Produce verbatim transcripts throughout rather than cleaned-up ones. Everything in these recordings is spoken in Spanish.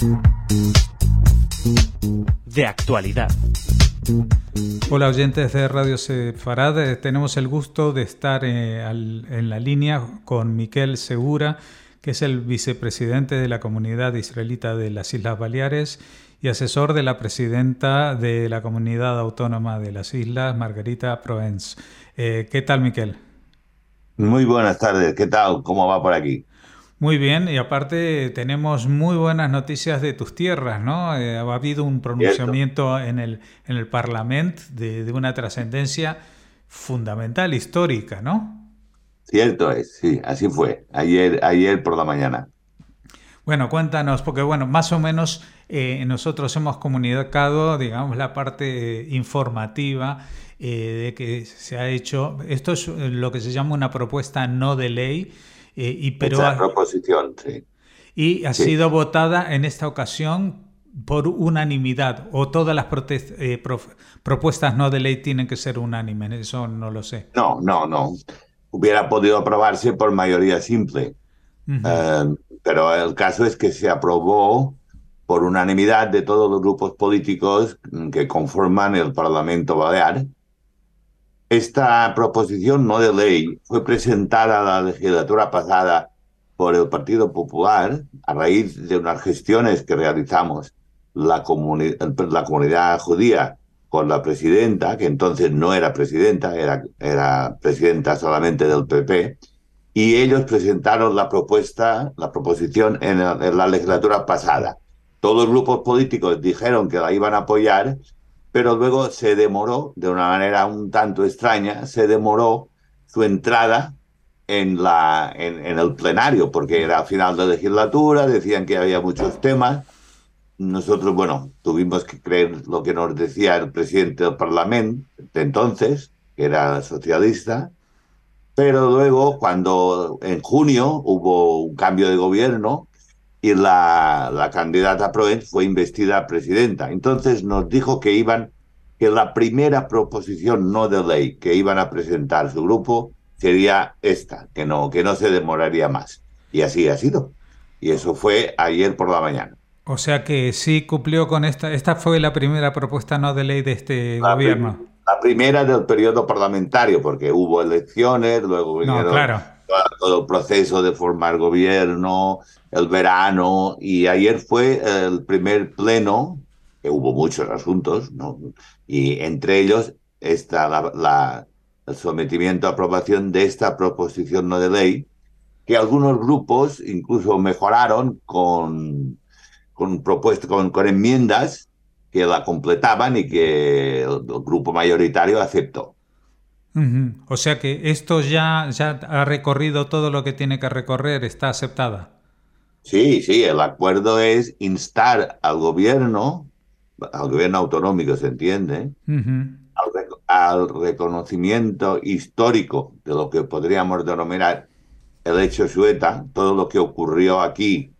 De actualidad. Hola oyentes de Radio Sefarad, eh, tenemos el gusto de estar eh, al, en la línea con Miquel Segura, que es el vicepresidente de la Comunidad Israelita de las Islas Baleares y asesor de la presidenta de la Comunidad Autónoma de las Islas, Margarita Proens. Eh, ¿Qué tal, Miquel? Muy buenas tardes, ¿qué tal? ¿Cómo va por aquí? Muy bien, y aparte tenemos muy buenas noticias de tus tierras, ¿no? Eh, ha habido un pronunciamiento en el, en el Parlamento de, de una trascendencia fundamental, histórica, ¿no? Cierto es, sí, así fue, ayer, ayer por la mañana. Bueno, cuéntanos, porque bueno, más o menos eh, nosotros hemos comunicado, digamos, la parte eh, informativa eh, de que se ha hecho, esto es lo que se llama una propuesta no de ley, eh, y, pero Esa ha, proposición, sí. y ha Sí. sido votada en esta ocasión por unanimidad, o todas las prote- eh, pro- propuestas no de ley tienen que ser unánimes, eso no lo sé. No, no, no. Hubiera podido aprobarse por mayoría simple. Ujú. Eh, pero el caso es que se aprobó por unanimidad de todos los grupos políticos que conforman el Parlamento Balear. Esta proposición no de ley fue presentada a la legislatura pasada por el Partido Popular a raíz de unas gestiones que realizamos la, comuni la comunidad judía con la presidenta, que entonces no era presidenta, era, era presidenta solamente del P P, y ellos presentaron la propuesta, la proposición en, el, en la legislatura pasada. Todos los grupos políticos dijeron que la iban a apoyar, pero luego se demoró, de una manera un tanto extraña, se demoró su entrada en, la, en, en el plenario, porque era final de legislatura, decían que había muchos temas. Nosotros, bueno, tuvimos que creer lo que nos decía el presidente del Parlamento de entonces, que era socialista, pero luego, cuando en junio hubo un cambio de gobierno, y la, la candidata Proens fue investida presidenta. Entonces nos dijo que iban, que la primera proposición no de ley que iban a presentar su grupo sería esta, que no, que no se demoraría más. Y así ha sido. Y eso fue ayer por la mañana. O sea que sí cumplió con esta, esta fue la primera propuesta no de ley de este La, gobierno. prim la primera del periodo parlamentario, porque hubo elecciones, luego No, vinieron claro. todo, todo el proceso de formar gobierno, el verano, y ayer fue el primer pleno, que hubo muchos asuntos, ¿no? Y entre ellos está la, la, el sometimiento a aprobación de esta proposición no de ley, que algunos grupos incluso mejoraron con, con, propuestas, con, con enmiendas que la completaban y que el, el grupo mayoritario aceptó. Uh-huh. O sea que esto ya, ya ha recorrido todo lo que tiene que recorrer, está aceptada. Sí, sí, el acuerdo es instar al gobierno, al gobierno autonómico, se entiende, Uh-huh. al, rec al reconocimiento histórico de lo que podríamos denominar el hecho Xueta, todo lo que ocurrió aquí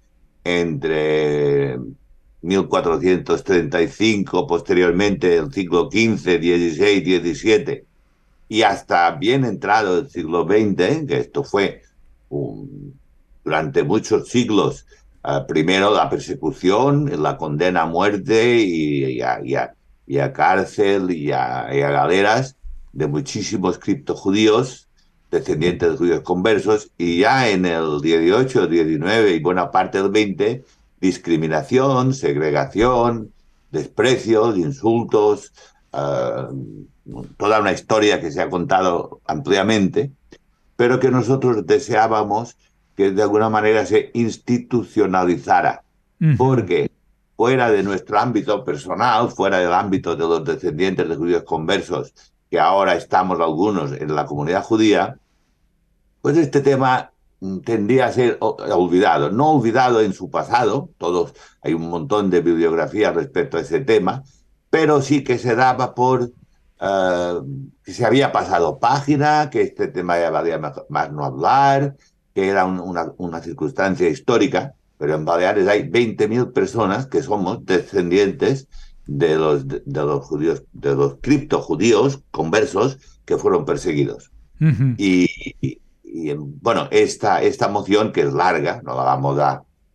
entre mil cuatrocientos treinta y cinco, posteriormente el siglo quince, dieciséis, diecisiete, y hasta bien entrado el siglo veinte, que esto fue un, durante muchos siglos, uh, primero la persecución, la condena a muerte y, y, a, y, a, y a cárcel y a, y a galeras de muchísimos criptojudíos, descendientes de judíos conversos, y ya en el dieciocho, diecinueve y buena parte del veinte, discriminación, segregación, desprecios, insultos, uh, toda una historia que se ha contado ampliamente, pero que nosotros deseábamos que de alguna manera se institucionalizara, uh-huh. porque fuera de nuestro ámbito personal, fuera del ámbito de los descendientes de judíos conversos, que ahora estamos algunos en la comunidad judía, pues este tema tendría a ser olvidado. No olvidado en su pasado, todos, hay un montón de bibliografía respecto a ese tema, pero sí que se daba por uh, que se había pasado página, que este tema ya valía más no hablar, que era un, una, una circunstancia histórica, pero en Baleares hay veinte mil personas que somos descendientes de los, de, de los judíos, de los criptojudíos conversos que fueron perseguidos. Uh-huh. Y, y, y, bueno, esta, esta moción, que es larga, no la vamos a,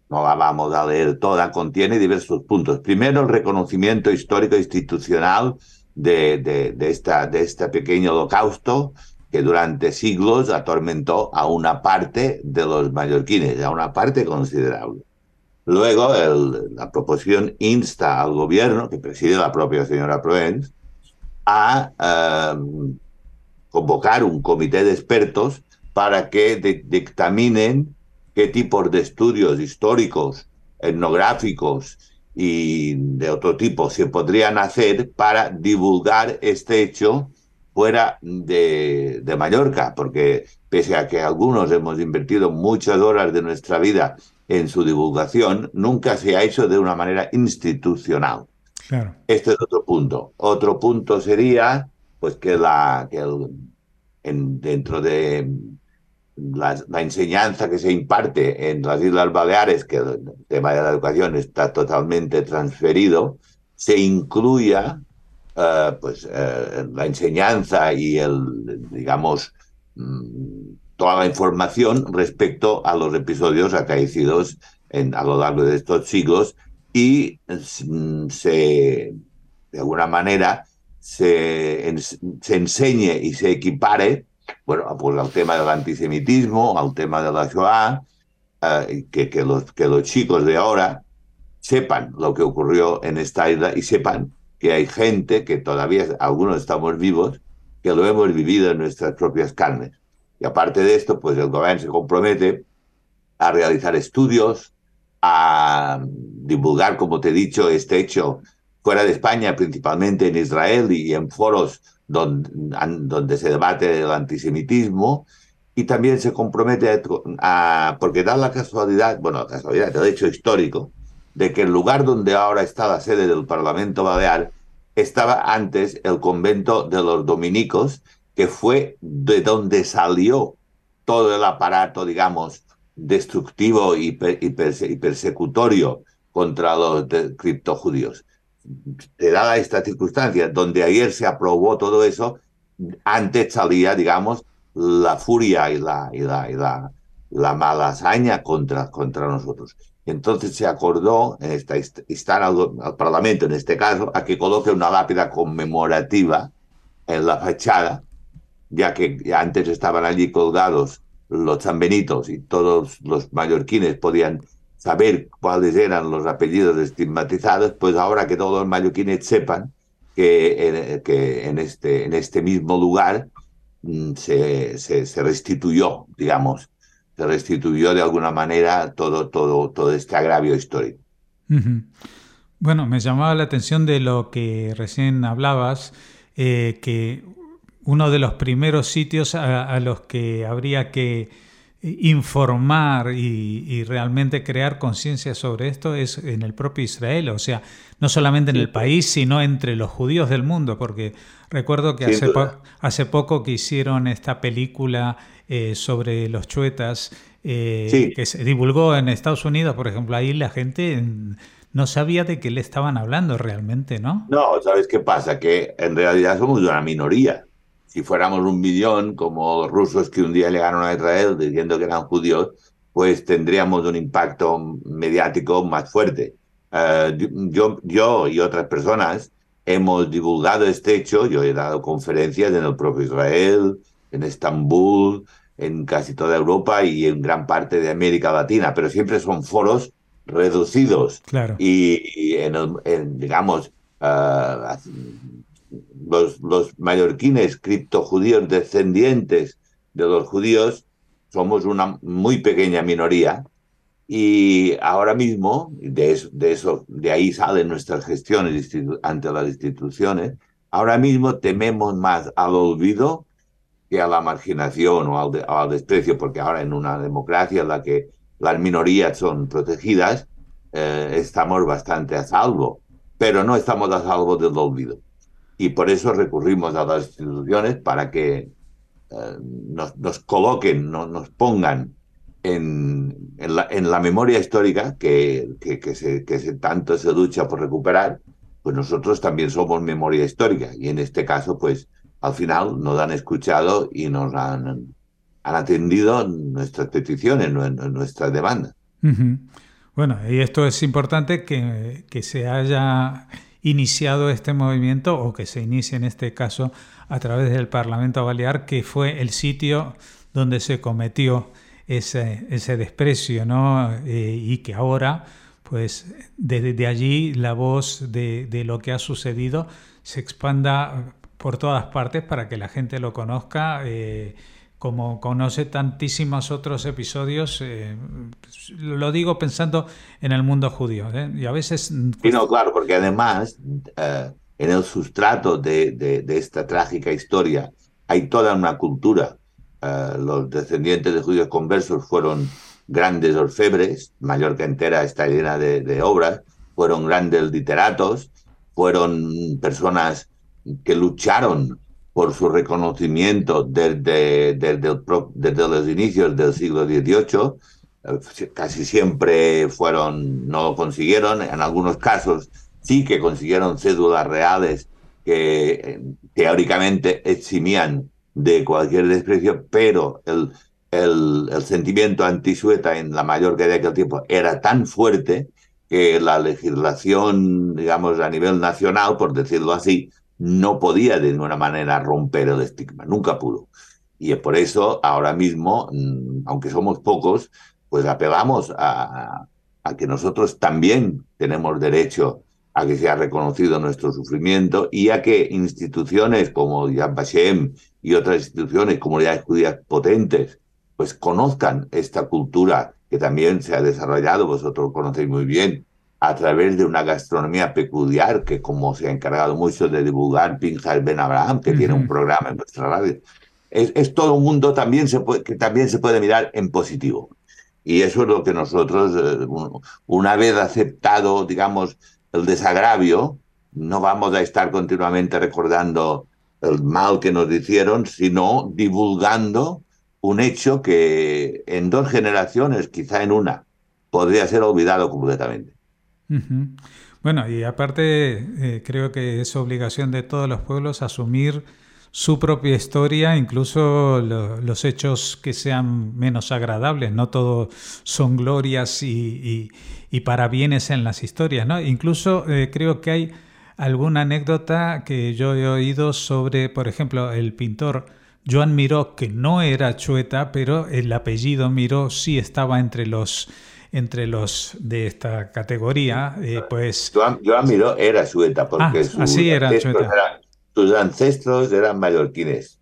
no la vamos a leer toda, contiene diversos puntos. Primero, el reconocimiento histórico e institucional de, de, de, esta, de este pequeño holocausto que durante siglos atormentó a una parte de los mallorquines, a una parte considerable. Luego, el, la proposición insta al gobierno, que preside la propia señora Proens, a eh, convocar un comité de expertos para que de, dictaminen qué tipos de estudios históricos, etnográficos y de otro tipo se podrían hacer para divulgar este hecho fuera de, de Mallorca, porque pese a que algunos hemos invertido muchas horas de nuestra vida en su divulgación, nunca se ha hecho de una manera institucional. Claro. Este es otro punto. Otro punto sería pues que, la, que el, en, dentro de la, la enseñanza que se imparte en las Islas Baleares, que el tema de la educación está totalmente transferido, se incluya uh, pues, uh, la enseñanza y el, digamos, mm, toda la información respecto a los episodios acaecidos en, a lo largo de estos siglos y se, de alguna manera se, se enseñe y se equipare, bueno, pues al tema del antisemitismo, al tema de la Shoah, eh, que, que, los, que los chicos de ahora sepan lo que ocurrió en esta isla y sepan que hay gente que todavía, algunos estamos vivos, que lo hemos vivido en nuestras propias carnes. Y aparte de esto, pues el gobierno se compromete a realizar estudios, a divulgar, como te he dicho, este hecho fuera de España, principalmente en Israel y en foros donde, donde se debate el antisemitismo, y también se compromete a, a, porque da la casualidad, bueno, la casualidad, el hecho histórico, de que el lugar donde ahora está la sede del Parlamento Balear estaba antes el convento de los dominicos, que fue de donde salió todo el aparato, digamos, destructivo y, per, y, perse, y persecutorio contra los criptojudíos. Te da esta circunstancia, donde ayer se aprobó todo eso, antes salía, digamos, la furia y la, y la, y la, la mala hazaña contra, contra nosotros. Entonces se acordó, en esta, instar al, al Parlamento, en este caso, a que coloque una lápida conmemorativa en la fachada, ya que antes estaban allí colgados los sanbenitos y todos los mallorquines podían saber cuáles eran los apellidos estigmatizados, pues ahora que todos los mallorquines sepan que, que en, este, en este mismo lugar se, se, se restituyó, digamos, se restituyó de alguna manera todo, todo, todo este agravio histórico. Uh-huh. Bueno, me llamaba la atención de lo que recién hablabas, eh, que uno de los primeros sitios a, a los que habría que informar y, y realmente crear conciencia sobre esto es en el propio Israel, o sea, no solamente en el país, sino entre los judíos del mundo, porque recuerdo que hace, po- hace poco que hicieron esta película eh, sobre los chuetas, eh, sí. que se divulgó en Estados Unidos, por ejemplo, ahí la gente no sabía de qué le estaban hablando realmente, ¿no? No, ¿sabes qué pasa? Que en realidad somos una minoría. Si fuéramos un millón, como los rusos que un día llegaron a Israel diciendo que eran judíos, pues tendríamos un impacto mediático más fuerte. Uh, yo, yo y otras personas hemos divulgado este hecho. Yo he dado conferencias en el propio Israel, en Estambul, en casi toda Europa y en gran parte de América Latina, pero siempre son foros reducidos. Claro. Y, y en, el, en, digamos, uh, Los, los mallorquines criptojudíos descendientes de los judíos somos una muy pequeña minoría y ahora mismo de eso, de, eso, de ahí salen nuestras gestiones ante las instituciones. Ahora mismo tememos más al olvido que a la marginación o al, de, al desprecio, porque ahora en una democracia en la que las minorías son protegidas eh, estamos bastante a salvo, pero no estamos a salvo del olvido. Y por eso recurrimos a las instituciones para que eh, nos, nos coloquen, no, nos pongan en, en, la, en la memoria histórica que, que, que, se, que se, tanto se lucha por recuperar, pues nosotros también somos memoria histórica. Y en este caso, pues al final nos han escuchado y nos han, han atendido nuestras peticiones, nuestras demandas. Uh-huh. Bueno, y esto es importante que, que se haya iniciado este movimiento, o que se inicie en este caso a través del Parlamento Balear, que fue el sitio donde se cometió ese, ese desprecio, ¿no? Eh, y que ahora, pues desde de allí la voz de, de lo que ha sucedido se expanda por todas partes para que la gente lo conozca, eh, como conoce tantísimos otros episodios. Eh, lo digo pensando en el mundo judío, ¿eh? Y a veces... Sí, no, claro, porque además eh, en el sustrato de, de, de esta trágica historia hay toda una cultura. Uh, los descendientes de judíos conversos fueron grandes orfebres, Mallorca entera está llena de, de obras, fueron grandes literatos, fueron personas que lucharon por su reconocimiento desde, desde, el, desde los inicios del siglo dieciocho. Uh, casi siempre fueron, no lo consiguieron, en algunos casos sí que consiguieron cédulas reales que eh, teóricamente eximían de cualquier desprecio, pero el, el, el sentimiento antisueta en la Mallorca de aquel tiempo era tan fuerte que la legislación, digamos, a nivel nacional, por decirlo así, no podía de ninguna manera romper el estigma, nunca pudo. Y por eso ahora mismo, aunque somos pocos, pues apelamos a, a que nosotros también tenemos derecho a que sea reconocido nuestro sufrimiento, y a que instituciones como Yad Vashem y otras instituciones, comunidades judías potentes, pues conozcan esta cultura que también se ha desarrollado, vosotros lo conocéis muy bien, a través de una gastronomía peculiar que, como se ha encargado mucho de divulgar Pinchas Ben Abraham, que uh-huh. tiene un programa en nuestra radio, es, es todo un mundo también se puede, que también se puede mirar en positivo. Y eso es lo que nosotros, eh, una vez aceptado, digamos, el desagravio, no vamos a estar continuamente recordando el mal que nos hicieron, sino divulgando un hecho que en dos generaciones, quizá en una, podría ser olvidado completamente. Uh-huh. Bueno, y aparte eh, creo que es obligación de todos los pueblos asumir su propia historia, incluso lo, los hechos que sean menos agradables. No todo son glorias y, y, y parabienes en las historias, ¿no? Incluso eh, creo que hay alguna anécdota que yo he oído sobre, por ejemplo, el pintor Joan Miró, que no era chueta, pero el apellido Miró sí estaba entre los entre los de esta categoría. Eh, pues Joan, Joan Miró era chueta, porque ah, sus, así era ancestros eran, sus ancestros eran mallorquines.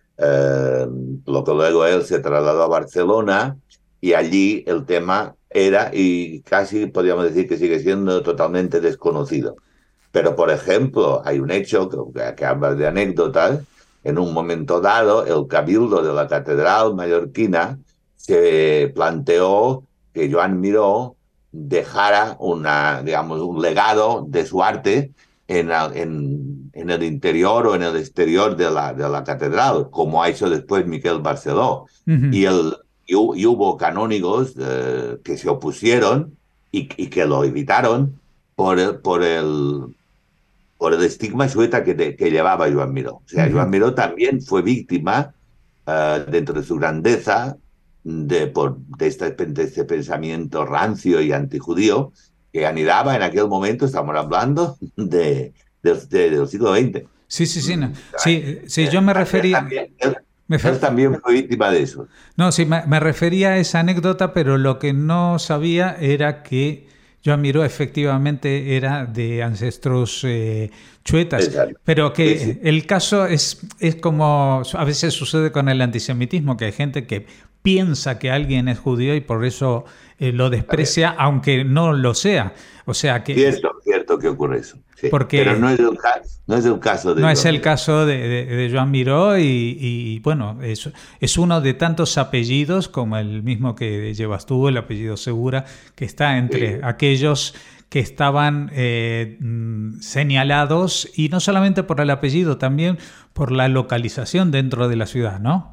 Eh, lo que luego él se trasladó a Barcelona, y allí el tema era, y casi podríamos decir que sigue siendo, totalmente desconocido. Pero, por ejemplo, hay un hecho que, que habla de anécdotas. En un momento dado, el cabildo de la catedral mallorquina se planteó que Joan Miró dejara una, digamos, un legado de su arte en, en, en el interior o en el exterior de la, de la catedral, como ha hecho después Miquel Barceló. Uh-huh. y, el, y, y hubo canónigos eh, que se opusieron y, y que lo evitaron por el, por el, por el estigma chueta que, de, que llevaba Joan Miró. O sea, uh-huh. Joan Miró también fue víctima, uh, dentro de su grandeza, de, por, de, este, de este pensamiento rancio y antijudío que anidaba en aquel momento. Estamos hablando de, de, de, del siglo veinte. Sí, sí, sí. No. Sí, sí, yo me refería... También, él, me él también fue víctima de eso. No, sí, me, me refería a esa anécdota, pero lo que no sabía era que Joan Miró efectivamente era de ancestros eh, chuetas. Exacto. Pero que sí, sí. El caso es, es como a veces sucede con el antisemitismo, que hay gente que piensa que alguien es judío y por eso eh, lo desprecia, aunque no lo sea. O sea que... Cierto, cierto que ocurre eso. Sí. Porque pero no es el, ca- no es el caso de No Joan es el Miró. caso de, de, de Joan Miró y, y bueno, es, es uno de tantos apellidos como el mismo que llevas tú, el apellido Segura, que está entre sí. aquellos que estaban eh, señalados, y no solamente por el apellido, también por la localización dentro de la ciudad, ¿no?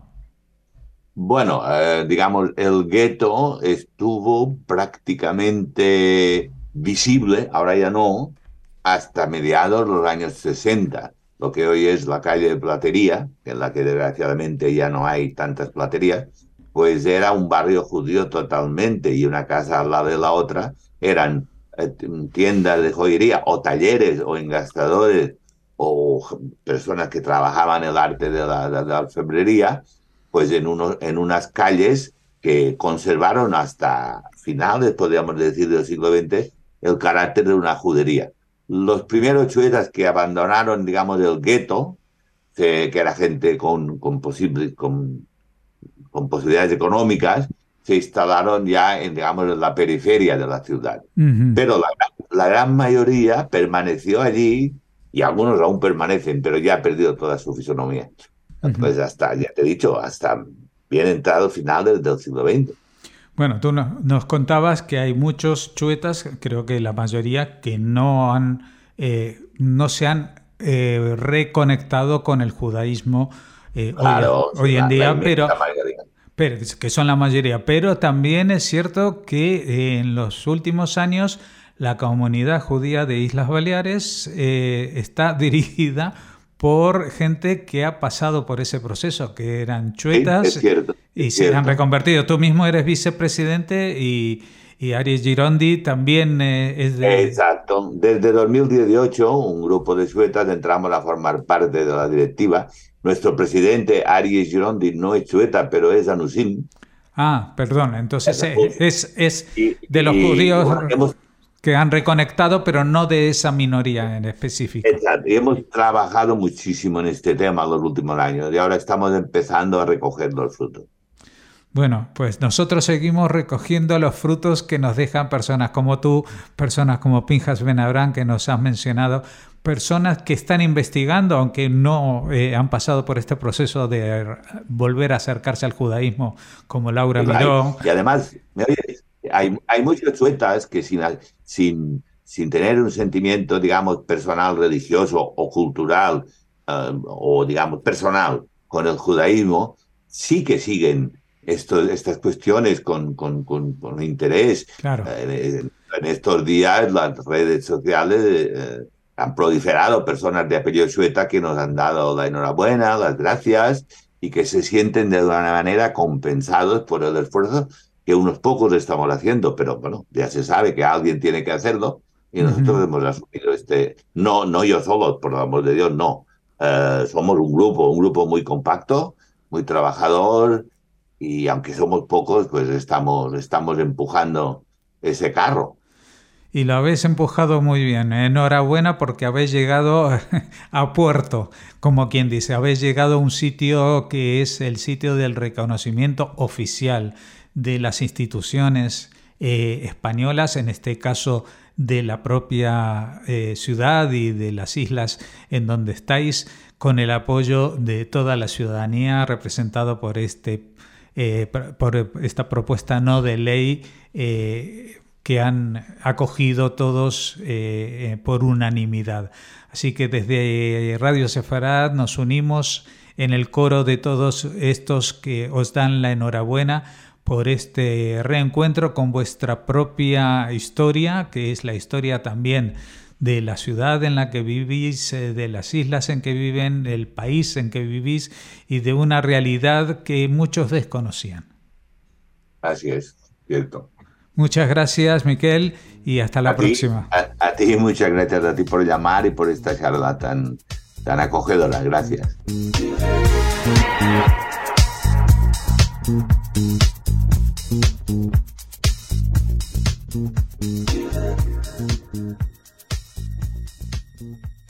Bueno, eh, digamos, el gueto estuvo prácticamente visible, ahora ya no, hasta mediados de los años sesenta, lo que hoy es la calle de Platería, en la que desgraciadamente ya no hay tantas platerías, pues era un barrio judío totalmente, y una casa al lado de la otra, eran eh, tiendas de joyería o talleres o engastadores o personas que trabajaban el arte de la, de la alfebrería, pues en, uno, en unas calles que conservaron hasta finales, podríamos decir, del siglo veinte, el carácter de una judería. Los primeros chuetas que abandonaron, digamos, el gueto, que, que era gente con, con, posible, con, con posibilidades económicas, se instalaron ya en, digamos, en la periferia de la ciudad. Uh-huh. Pero la, la gran mayoría permaneció allí, y algunos aún permanecen, pero ya ha perdido toda su fisonomía. Uh-huh. Pues hasta, ya te he dicho, hasta bien entrado finales del siglo veinte. Bueno, tú nos contabas que hay muchos chuetas, creo que la mayoría, que no han, eh, no se han eh, reconectado con el judaísmo eh, claro, hoy, hoy en la, día, la pero, pero que son la mayoría. Pero también es cierto que eh, en los últimos años la comunidad judía de Islas Baleares eh, está dirigida por gente que ha pasado por ese proceso, que eran chuetas sí, es cierto, es y se cierto. han reconvertido. Tú mismo eres vicepresidente y, y Aries Girondi también eh, es de... Exacto. Desde dos mil dieciocho, un grupo de chuetas entramos a formar parte de la directiva. Nuestro presidente, Aries Girondi, no es chueta, pero es anusim. Ah, perdón. Entonces es, es, es y, de los y, judíos... bueno, hemos, que han reconectado, pero no de esa minoría en específico. Exacto. Y hemos trabajado muchísimo en este tema los últimos años y ahora estamos empezando a recoger los frutos. Bueno, pues nosotros seguimos recogiendo los frutos que nos dejan personas como tú, personas como Pinjas Ben Abraham, que nos has mencionado, personas que están investigando, aunque no eh, han pasado por este proceso de volver a acercarse al judaísmo, como Laura Miró. Y además, ¿me oyes? Hay, hay muchos chuetas que sin, sin, sin tener un sentimiento, digamos, personal, religioso o cultural, uh, o, digamos, personal con el judaísmo, sí que siguen esto, estas cuestiones con, con, con, con interés. Claro. Eh, en estos días las redes sociales eh, han proliferado personas de apellido chueta que nos han dado la enhorabuena, las gracias, y que se sienten de alguna manera compensados por el esfuerzo que unos pocos estamos haciendo, pero bueno, ya se sabe que alguien tiene que hacerlo y nosotros uh-huh. hemos asumido este, no, no yo solo, por el amor de Dios, no. Uh, somos un grupo, un grupo muy compacto, muy trabajador y aunque somos pocos, pues estamos, estamos empujando ese carro. Y lo habéis empujado muy bien. Enhorabuena porque habéis llegado a puerto, como quien dice, habéis llegado a un sitio que es el sitio del reconocimiento oficial de las instituciones eh, españolas, en este caso de la propia eh, ciudad y de las islas en donde estáis, con el apoyo de toda la ciudadanía representado por, este, eh, por esta propuesta no de ley eh, que han acogido todos eh, por unanimidad. Así que desde Radio Sefarad nos unimos en el coro de todos estos que os dan la enhorabuena por este reencuentro con vuestra propia historia, que es la historia también de la ciudad en la que vivís, de las islas en que viven, del país en que vivís y de una realidad que muchos desconocían. Así es, cierto. Muchas gracias, Miquel, y hasta la a próxima. Ti, a, a ti, muchas gracias a ti por llamar y por esta charla tan, tan acogedora. Gracias. Thank you.